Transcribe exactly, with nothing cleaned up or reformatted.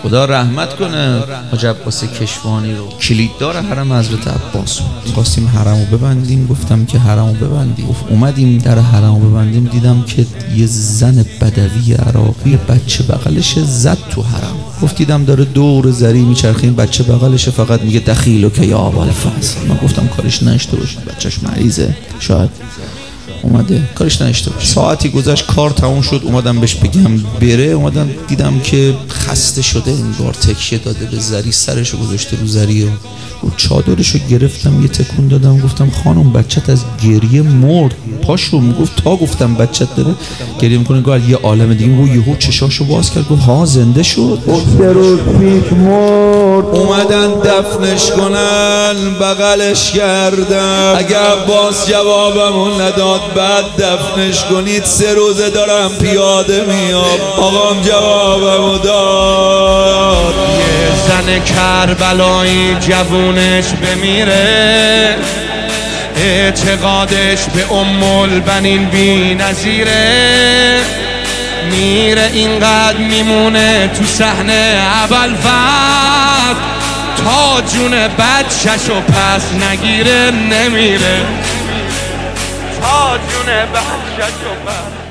خدا رحمت کنه حاج عباس کشوانی رو، کلیددار حرم حضرت عباس. خواستیم حرمو ببندیم، گفتم که حرمو ببندیم. گفت اومدیم در حرمو ببندیم، دیدم که یه زن بدوی عراقی بچه بغلش زد تو حرم. گفت دیدم داره دور زری میچرخه، این بچه بغلش فقط میگه دخیلو که یا ابوالفضل. من گفتم کارش نشته باشه، بچهش مریضه، شاید اومده کارش نشته باشه. ساعتی گذشت، کار تموم شد، اومدم بهش بگم بره، اومدم دیدم که خسته شده، انگار تکیه داده به زری، سرشو گذاشته رو زری و چادرشو گرفتم یه تکون دادم، گفتم خانم بچت از گریه مرد، پاشو. میگفت تا گفتم بچت داره گریه میکنه، گفت یه عالم دیگه. میگه یهو چشاشو باز کرد، گفت ها زنده شد، سه روز پیش مرد. اومدن دفنش کنن، بغلش کردم، اگه عباس جوابمون نداد بعد دفنش کنید، سه روزه دارم پیاده میام، آقام جوابمو داد. یه زن کربلایی جوونش بمیره، اعتقادش به ام البنین بی نظیره، میره اینقدر میمونه تو صحنه ابوالفضل، تا جون بچه‌شو پس نگیره نمیره، تا جون بچه‌شو پس